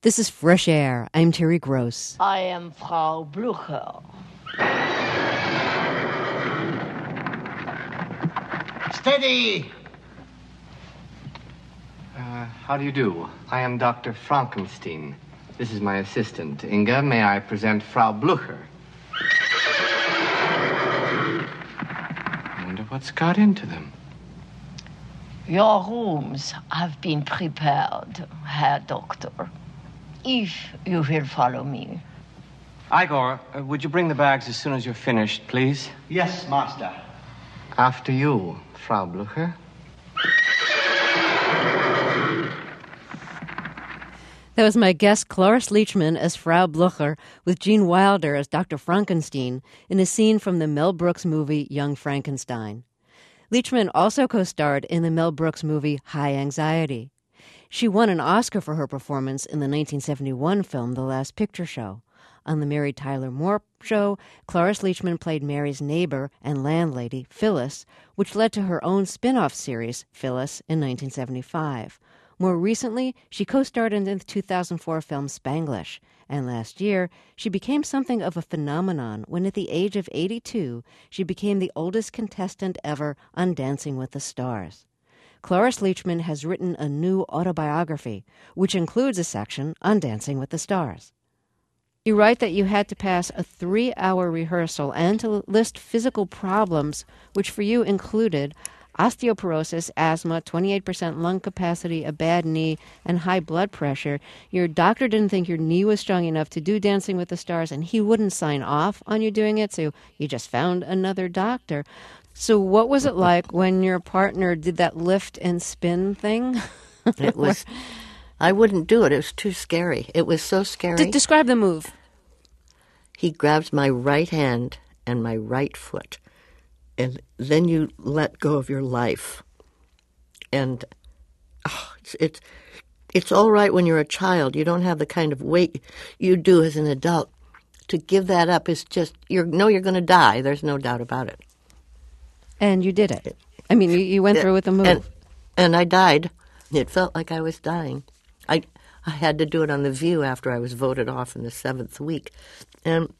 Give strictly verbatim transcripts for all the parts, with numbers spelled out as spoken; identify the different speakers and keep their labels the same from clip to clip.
Speaker 1: This is Fresh Air. I'm Terry Gross.
Speaker 2: I am Frau Blucher.
Speaker 3: Steady!
Speaker 4: Uh, how do you do? I am Doctor Frankenstein. This is my assistant, Inga. May I present Frau Blucher? I wonder what's got into them.
Speaker 2: Your rooms have been prepared, Herr Doctor. If you will follow me.
Speaker 4: Igor, uh, would you bring the bags as soon as you're finished, please?
Speaker 3: Yes, master.
Speaker 4: After you, Frau Blucher.
Speaker 1: That was my guest, Cloris Leachman, as Frau Blucher, with Gene Wilder as Doctor Frankenstein, in a scene from the Mel Brooks movie Young Frankenstein. Leachman also co-starred in the Mel Brooks movie High Anxiety. She won an Oscar for her performance in the nineteen seventy-one film The Last Picture Show. On the Mary Tyler Moore Show, Cloris Leachman played Mary's neighbor and landlady, Phyllis, which led to her own spin-off series, Phyllis, in nineteen seventy-five. More recently, she co-starred in the two thousand four film Spanglish, and last year, she became something of a phenomenon when at the age of eighty-two, she became the oldest contestant ever on Dancing with the Stars. Cloris Leachman has written a new autobiography, which includes a section on Dancing with the Stars. You write that you had to pass a three-hour rehearsal and to list physical problems, which for you included osteoporosis, asthma, twenty-eight percent lung capacity, a bad knee, and high blood pressure. Your doctor didn't think your knee was strong enough to do Dancing with the Stars, and he wouldn't sign off on you doing it, so you just found another doctor. So what was it like when your partner did that lift and spin thing?
Speaker 5: It was, I wouldn't do it. It was too scary. It was so scary.
Speaker 1: D- describe the move.
Speaker 5: He grabs my right hand and my right foot, and then you let go of your life. And oh, it's, it's, it's all right when you're a child. You don't have the kind of weight you do as an adult. To give that up is just, you know you're going to die. There's no doubt about it.
Speaker 1: And you did it. I mean, you, you went through with the move.
Speaker 5: And, and I died. It felt like I was dying. I I had to do it on The View after I was voted off in the seventh week. And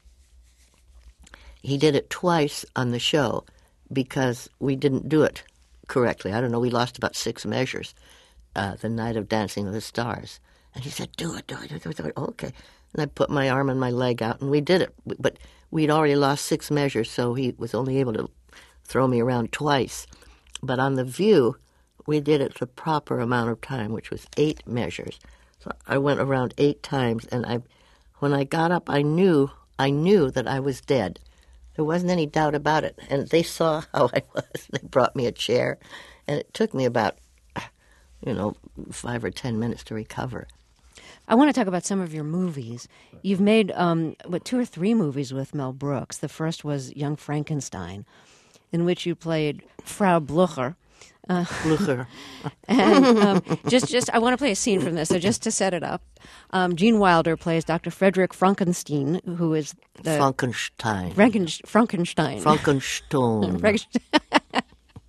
Speaker 5: he did it twice on the show because we didn't do it correctly. I don't know, we lost about six measures uh, the night of Dancing with the Stars. And he said, do it, do it, do it, do it. Oh, okay. And I put my arm and my leg out, and we did it. But we'd already lost six measures, so he was only able to throw me around twice. But on The View, we did it the proper amount of time, which was eight measures. So I went around eight times, and I, when I got up, I knew, I knew that I was dead. There wasn't any doubt about it. And they saw how I was. They brought me a chair, and it took me about, you know, five or ten minutes to recover.
Speaker 1: I want to talk about some of your movies. You've made, um, what, two or three movies with Mel Brooks. The first was Young Frankenstein, in which you played Frau Blucher. Uh,
Speaker 5: Blucher.
Speaker 1: and um, just, just, I want to play a scene from this. So just to set it up, um, Gene Wilder plays Doctor Frederick Frankenstein, who is the
Speaker 5: Frankenstein.
Speaker 1: Franken, Frankenstein.
Speaker 5: Frankenstein.
Speaker 1: Frankenstein.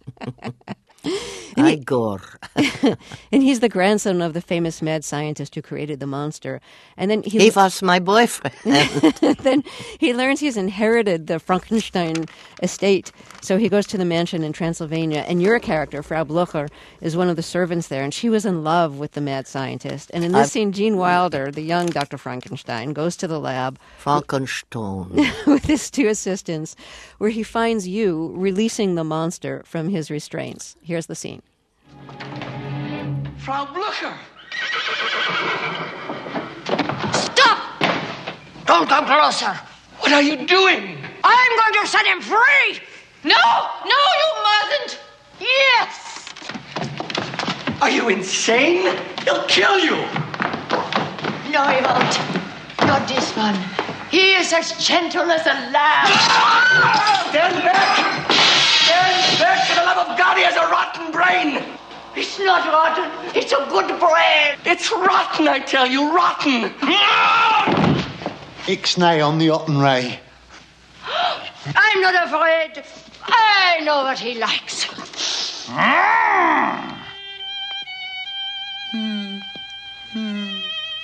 Speaker 5: Igor.
Speaker 1: And he's the grandson of the famous mad scientist who created the monster. And then he,
Speaker 5: he was my boyfriend.
Speaker 1: Then he learns he's inherited the Frankenstein estate. So he goes to the mansion in Transylvania. And your character, Frau Blucher, is one of the servants there. And she was in love with the mad scientist. And in this I've, scene, Gene Wilder, the young Doctor Frankenstein, goes to the lab
Speaker 5: Frankenstein
Speaker 1: with his two assistants, where he finds you releasing the monster from his restraints. Here's the scene.
Speaker 3: Frau Blucher!
Speaker 2: Stop!
Speaker 3: Don't come closer! What are you doing?
Speaker 2: I'm going to set him free! No! No, you mustn't! Yes!
Speaker 3: Are you insane? He'll kill you!
Speaker 2: No, he won't. Not this one. He is as gentle as a lamb.
Speaker 3: Stand back! Stand back! For the love of God, he has a rotten brain!
Speaker 2: It's not rotten. It's a good brain.
Speaker 3: It's rotten, I tell you, rotten!
Speaker 6: Ixnay on the Ottenray.
Speaker 2: I'm not afraid. I know what he likes.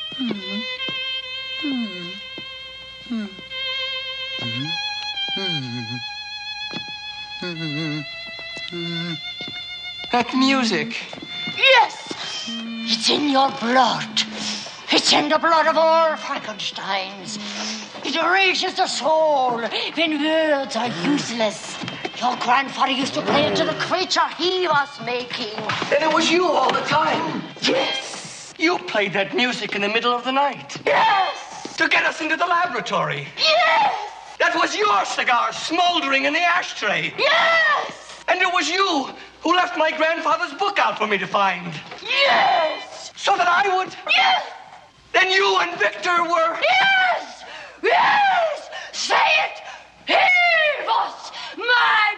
Speaker 4: That music.
Speaker 2: Yes! It's in your blood. It's in the blood of all Frankensteins. It reaches the soul when words are useless. Your grandfather used to play it to the creature he was making.
Speaker 3: Then it was you all the time.
Speaker 2: Yes!
Speaker 3: You played that music in the middle of the night.
Speaker 2: Yes!
Speaker 3: To get us into the laboratory.
Speaker 2: Yes!
Speaker 3: That was your cigar smoldering in the ashtray.
Speaker 2: Yes!
Speaker 3: And it was you who left my grandfather's book out for me to find.
Speaker 2: Yes!
Speaker 3: So that I would...
Speaker 2: Yes!
Speaker 3: Then you and Victor were...
Speaker 2: Yes! Yes! Say it! He was my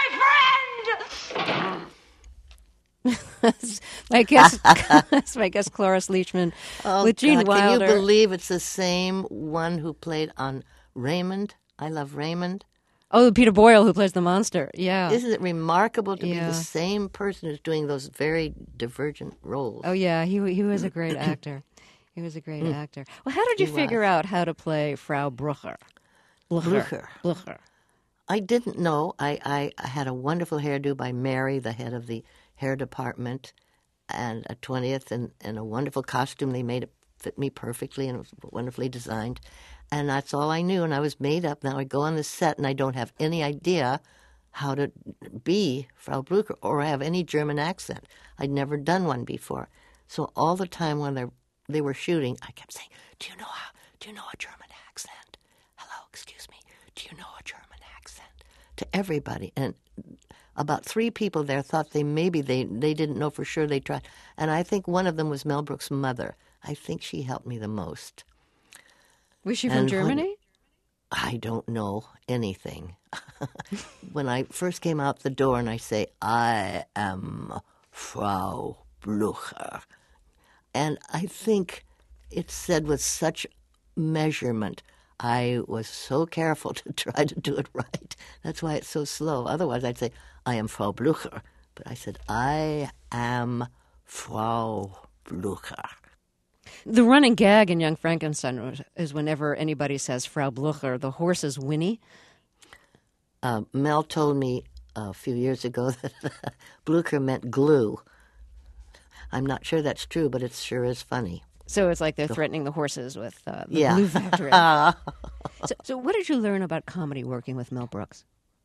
Speaker 2: boyfriend!
Speaker 1: my guest, that's my guest, Cloris Leachman,
Speaker 5: Oh,
Speaker 1: with Gene
Speaker 5: God,
Speaker 1: Wilder.
Speaker 5: Can you believe it's the same one who played on Raymond? I Love Raymond.
Speaker 1: Oh, Peter Boyle, who plays the monster. Yeah.
Speaker 5: Isn't it remarkable to
Speaker 1: Yeah.
Speaker 5: be the same person who's doing those very divergent roles?
Speaker 1: Oh, yeah. He he was a great actor. He was a great actor. Well, how did you
Speaker 5: He
Speaker 1: figure
Speaker 5: was.
Speaker 1: out how to play Frau Blucher?
Speaker 5: Blucher.
Speaker 1: Blucher.
Speaker 5: I didn't know. I, I, I had a wonderful hairdo by Mary, the head of the hair department, and a twentieth, and, and a wonderful costume. They made it fit me perfectly, and it was wonderfully designed. And that's all I knew, and I was made up. Now I go on the set, and I don't have any idea how to be Frau Blucher or have any German accent. I'd never done one before. So all the time when they they were shooting, I kept saying, do you know how, do you know a German accent? Hello, excuse me, do you know a German accent? To everybody. And about three people there thought they maybe they, they didn't know for sure. They tried. And I think one of them was Mel Brooks' mother. I think she helped me the most.
Speaker 1: Was she from
Speaker 5: And
Speaker 1: Germany?
Speaker 5: when- I don't know anything. When I first came out the door and I say, I am Frau Blucher. And I think it's said with such measurement. I was so careful to try to do it right. That's why it's so slow. Otherwise, I'd say, I am Frau Blucher. But I said, I am Frau Blucher.
Speaker 1: The running gag in Young Frankenstein is whenever anybody says Frau Blucher, the horse is whinny.
Speaker 5: Uh, Mel told me a few years ago that Blucher meant glue. I'm not sure that's true, but it sure is funny.
Speaker 1: So it's like they're threatening the horses with uh, the
Speaker 5: Yeah.
Speaker 1: glue factory. so, so what did you learn about comedy working with Mel Brooks?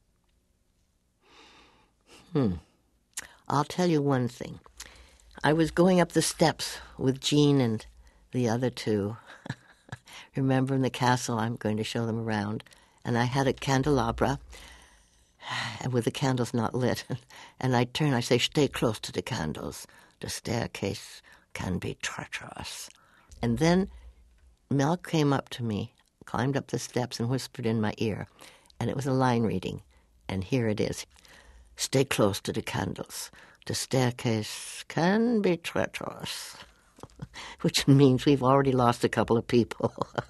Speaker 5: I'll tell you one thing. I was going up the steps with Jean and the other two. Remember in the castle, I'm going to show them around. And I had a candelabra and with the candles not lit. And I turn, I say, stay close to the candles. The staircase can be treacherous. And then Mel came up to me, climbed up the steps and whispered in my ear. And it was a line reading. And here it is. Stay close to the candles. The staircase can be treacherous. Which means we've already lost a couple of people.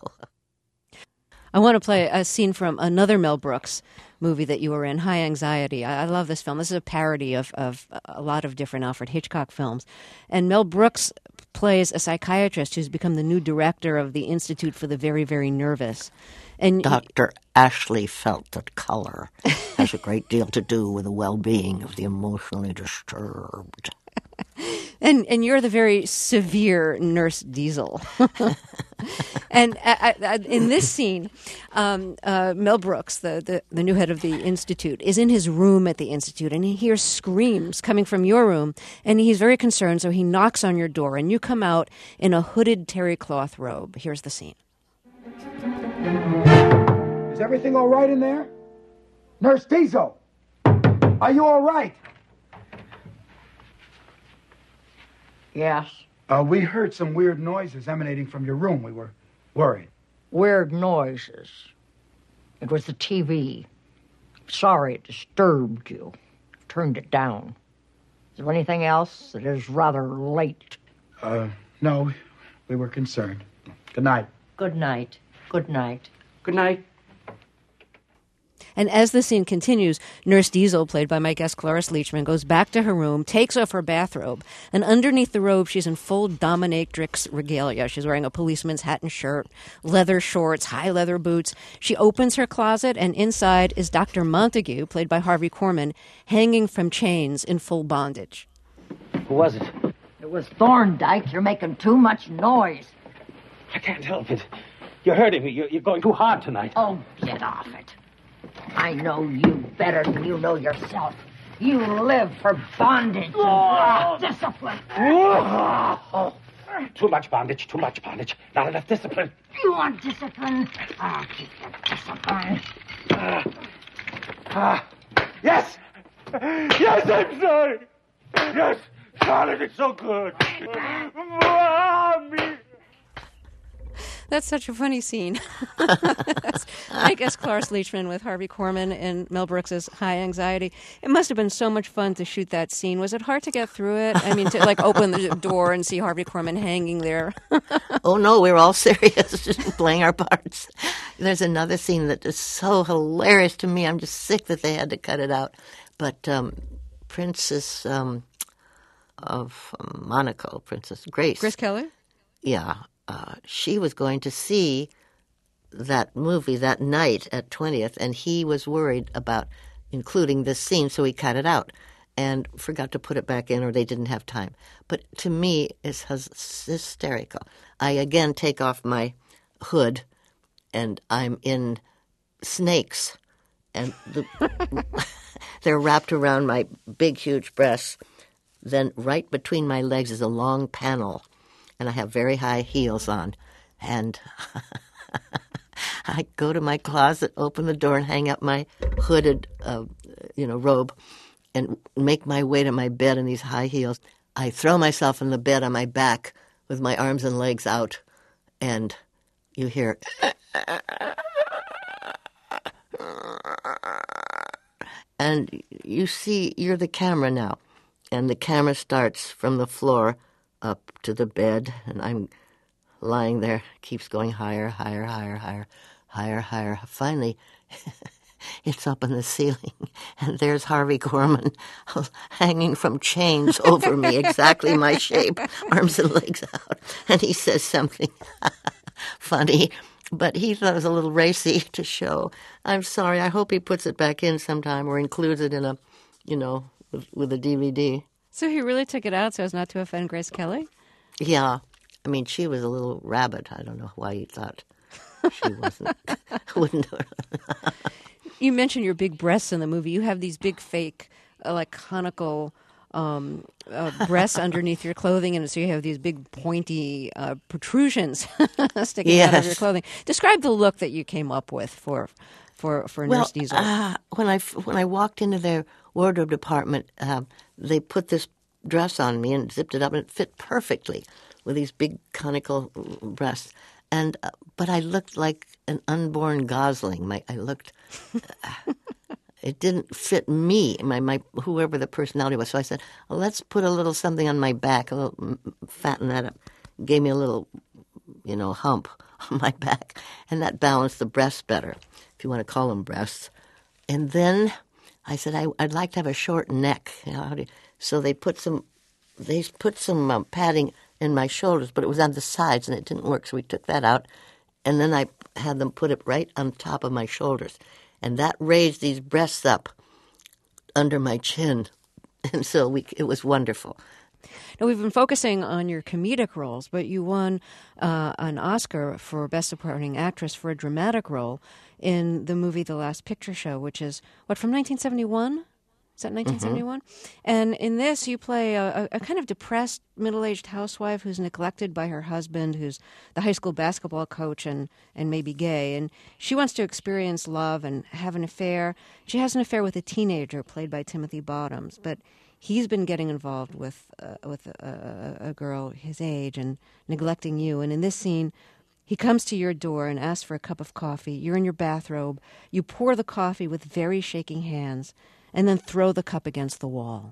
Speaker 1: I want to play a scene from another Mel Brooks movie that you were in, High Anxiety. I, I love this film. This is a parody of, of a lot of different Alfred Hitchcock films. And Mel Brooks plays a psychiatrist who's become the new director of the Institute for the Very, Very Nervous. And
Speaker 5: Doctor Ashley felt that color has a great deal to do with the well-being of the emotionally disturbed.
Speaker 1: And and you're the very severe Nurse Diesel. And I, I, in this scene, um, uh, Mel Brooks, the, the, the new head of the Institute, is in his room at the Institute, and he hears screams coming from your room, and he's very concerned, so he knocks on your door, and you come out in a hooded terry cloth robe. Here's the scene.
Speaker 7: Is everything all right in there? Nurse Diesel, are you all right?
Speaker 8: Yes.
Speaker 7: Uh, we heard some weird noises emanating from your room. We were worried.
Speaker 8: Weird noises. It was the T V. Sorry it disturbed you. Turned it down. Is there anything else? It is rather late.
Speaker 7: Uh, no, we were concerned. Good night.
Speaker 8: Good night. Good night.
Speaker 7: Good night.
Speaker 1: And as the scene continues, Nurse Diesel, played by my guest Cloris Leachman, goes back to her room, takes off her bathrobe, and underneath the robe, she's in full dominatrix regalia. She's wearing a policeman's hat and shirt, leather shorts, high leather boots. She opens her closet, and inside is Doctor Montague, played by Harvey Korman, hanging from chains in full bondage.
Speaker 9: Who was it?
Speaker 8: It was Thorndike. You're making too much noise.
Speaker 9: I can't help it. You're hurting me. You're, you're going too hard tonight.
Speaker 8: Oh, get off it. I know you better than you know yourself. You live for bondage and oh. discipline.
Speaker 9: Oh. Too much bondage, too much bondage. Not enough discipline.
Speaker 8: You want discipline? I'll keep the discipline.
Speaker 9: Uh, uh, yes! Yes, I'm sorry! Yes! Darling, it's so good! Mommy!
Speaker 1: That's such a funny scene. I guess Cloris Leachman with Harvey Korman and Mel Brooks's High Anxiety. It must have been so much fun to shoot that scene. Was it hard to get through it? I mean, to like open the door and see Harvey Korman hanging there.
Speaker 5: Oh, no, we were all serious, just playing our parts. There's another scene that is so hilarious to me. I'm just sick that they had to cut it out. But um, Princess um, of Monaco, Princess Grace.
Speaker 1: Grace Kelly?
Speaker 5: Yeah. Uh, she was going to see that movie that night at twentieth, and he was worried about including this scene, so he cut it out and forgot to put it back in, or they didn't have time. But to me, it's hysterical. I again take off my hood, and I'm in snakes, and the, they're wrapped around my big, huge breasts. Then right between my legs is a long panel, and I have very high heels on. And I go to my closet, open the door, and hang up my hooded, uh, you know, robe, and make my way to my bed in these high heels. I throw myself in the bed on my back with my arms and legs out, and you hear... And you see, you're the camera now, and the camera starts from the floor up to the bed, and I'm lying there, keeps going higher, higher, higher, higher, higher, higher. Finally, it's up in the ceiling, and there's Harvey Korman hanging from chains over me, exactly my shape, arms and legs out. And he says something funny, but he thought it was a little racy to show. I'm sorry. I hope he puts it back in sometime or includes it in a, you know, with, with a D V D.
Speaker 1: So he really took it out so as not to offend Grace Kelly?
Speaker 5: Yeah. I mean, she was a little rabbit. I don't know why he thought she wasn't. Wouldn't.
Speaker 1: You mentioned your big breasts in the movie. You have these big fake, uh, like conical um, uh, breasts underneath your clothing, and so you have these big pointy uh, protrusions sticking
Speaker 5: yes.
Speaker 1: out of your clothing. Describe the look that you came up with for for for
Speaker 5: well,
Speaker 1: Nurse Diesel.
Speaker 5: Uh, when I when I walked into their wardrobe department, uh, they put this dress on me and zipped it up, and it fit perfectly with these big conical breasts. And uh, but I looked like an unborn gosling. My I looked. Uh, it didn't fit me. My my whoever the personality was. So I said, well, let's put a little something on my back, a little fatten that up. Gave me a little, you know, hump on my back, and that balanced the breasts better, if you want to call them breasts. And then I said, I, I'd like to have a short neck. You know, how do you, so they put some, they put some um, padding in my shoulders, but it was on the sides, and it didn't work, so we took that out. And then I had them put it right on top of my shoulders. And that raised these breasts up under my chin. And so we, it was wonderful.
Speaker 1: Now, we've been focusing on your comedic roles, but you won uh, an Oscar for Best Supporting Actress for a dramatic role in the movie The Last Picture Show, which is, what, from nineteen seventy-one? Is that nineteen seventy-one? Mm-hmm. And in this, you play a, a kind of depressed, middle-aged housewife who's neglected by her husband, who's the high school basketball coach and, and maybe gay. And she wants to experience love and have an affair. She has an affair with a teenager played by Timothy Bottoms, but he's been getting involved with uh, with a, a, a girl his age and neglecting you. And in this scene, he comes to your door and asks for a cup of coffee. You're in your bathrobe. You pour the coffee with very shaking hands and then throw the cup against the wall.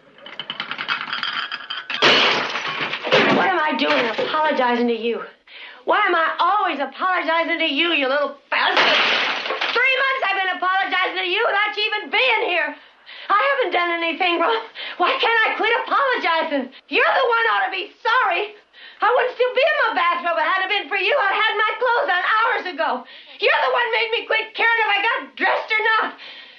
Speaker 10: What am I doing apologizing to you?
Speaker 2: Why am I always apologizing to you, you little bastard? Three months I've been apologizing to you without you even being here. I haven't done anything wrong. Why can't I quit apologizing? You're the one ought to be sorry. I wouldn't still be in my bathrobe if it hadn't been for you. I'd had my clothes on hours ago. You're the one made me quit caring if I got dressed or not.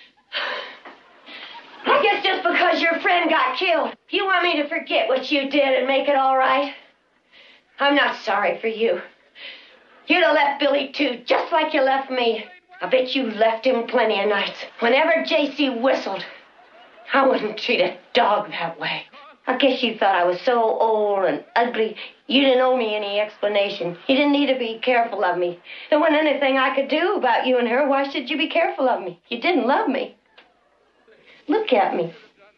Speaker 2: I guess just because your friend got killed, you want me to forget what you did and make it all right? I'm not sorry for you. You'd have left Billy, too, just like you left me. I bet you left him plenty of nights. Whenever J C whistled, I wouldn't treat a dog that way. I guess you thought I was so old and ugly, you didn't owe me any explanation. You didn't need to be careful of me. There wasn't anything I could do about you and her. Why should you be careful of me? You didn't love me. Look at me.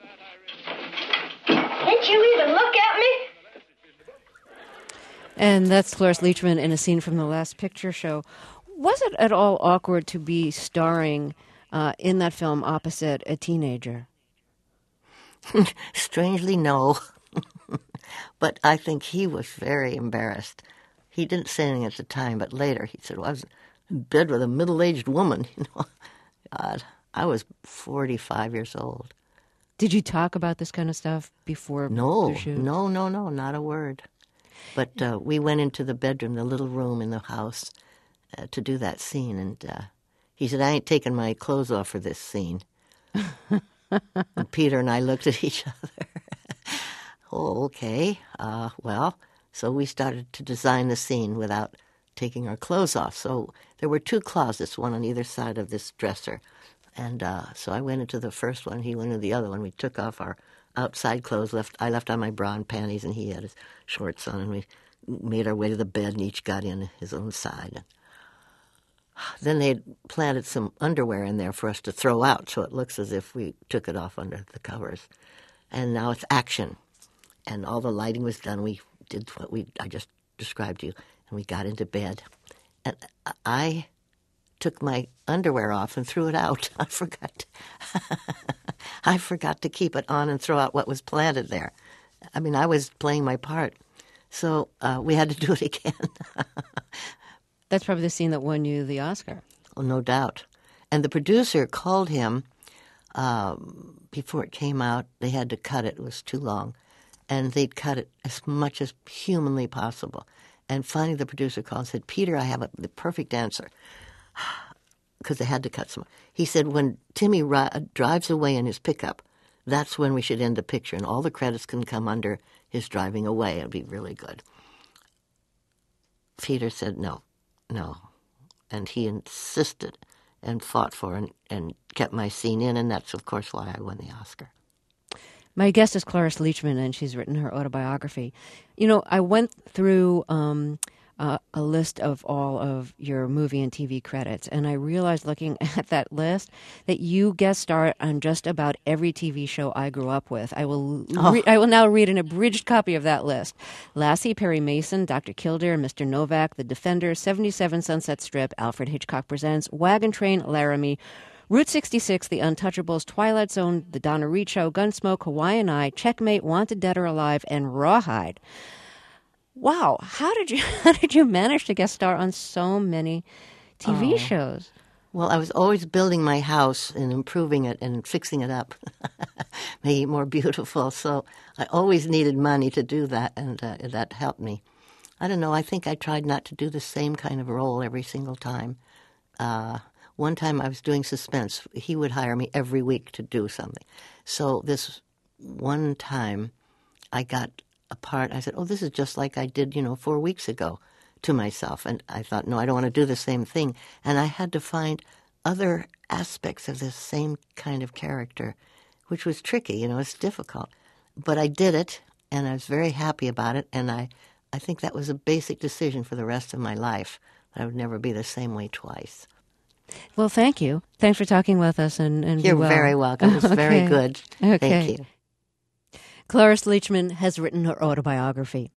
Speaker 2: Didn't you even look at me?
Speaker 1: And that's Cloris Leachman in a scene from the Last Picture Show. Was it at all awkward to be starring uh, in that film opposite a teenager?
Speaker 5: Strangely, no. But I think he was very embarrassed. He didn't say anything at the time, but later he said, well, I was in bed with a middle-aged woman. You know, God, I was forty-five years old.
Speaker 1: Did you talk about this kind of stuff before
Speaker 5: no,
Speaker 1: the shoot?
Speaker 5: No, no, no, not a word. But uh, we went into the bedroom, the little room in the house, uh, to do that scene. And uh, he said, I ain't taking my clothes off for this scene. And Peter and I looked at each other. Oh, okay. Uh, well, so we started to design the scene without taking our clothes off. So there were two closets, one on either side of this dresser. And uh, so I went into the first one, he went into the other one. We took off our outside clothes. Left I left on my bra and panties, and he had his shorts on, and we made our way to the bed, and each got in his own side. And then they had planted some underwear in there for us to throw out, so it looks as if we took it off under the covers. And now it's action. And all the lighting was done. We did what we I just described to you, and we got into bed. And I took my underwear off and threw it out. I forgot. I forgot to keep it on and throw out what was planted there. I mean, I was playing my part. So uh, we had to do it again.
Speaker 1: That's probably the scene that won you the Oscar.
Speaker 5: Oh, no doubt. And the producer called him um, before it came out. They had to cut it. It was too long. And they'd cut it as much as humanly possible. And finally the producer called and said, Peter, I have a, the perfect answer. Because they had to cut some. He said, when Timmy ri- drives away in his pickup, that's when we should end the picture. And all the credits can come under his driving away. It would be really good. Peter said, no. No. And he insisted and fought for and, and kept my scene in, and that's, of course, why I won the Oscar.
Speaker 1: My guest is Cloris Leachman, and she's written her autobiography. You know, I went through um, uh, a list of all of your movie and T V credits, and I realized looking at that list that you guest starred on just about every T V show I grew up with. I will
Speaker 5: Oh.
Speaker 1: re- I will now read an abridged copy of that list. Lassie, Perry Mason, Doctor Kildare, Mister Novak, The Defender, seventy-seven Sunset Strip, Alfred Hitchcock Presents, Wagon Train, Laramie, Route sixty-six, The Untouchables, Twilight Zone, The Donna Reed Show, Gunsmoke, Hawaiian Eye, Checkmate, Wanted Dead or Alive, and Rawhide. Wow, how did you how did you manage to guest star on so many T V
Speaker 5: Oh.
Speaker 1: shows?
Speaker 5: Well, I was always building my house and improving it and fixing it up, making it more beautiful. So I always needed money to do that, and uh, that helped me. I don't know, I think I tried not to do the same kind of role every single time. Uh, one time I was doing suspense. He would hire me every week to do something. So this one time I got a part, I said, oh, this is just like I did, you know, four weeks ago to myself. And I thought, no, I don't want to do the same thing. And I had to find other aspects of this same kind of character, which was tricky, you know, it's difficult. But I did it, and I was very happy about it, and I, I think that was a basic decision for the rest of my life. I would never be the same way twice.
Speaker 1: Well, thank you. Thanks for talking with us. And, and
Speaker 5: You're
Speaker 1: be well.
Speaker 5: very welcome. It was very
Speaker 1: Okay.
Speaker 5: good.
Speaker 1: Okay.
Speaker 5: Thank you.
Speaker 1: Cloris Leachman has written her autobiography.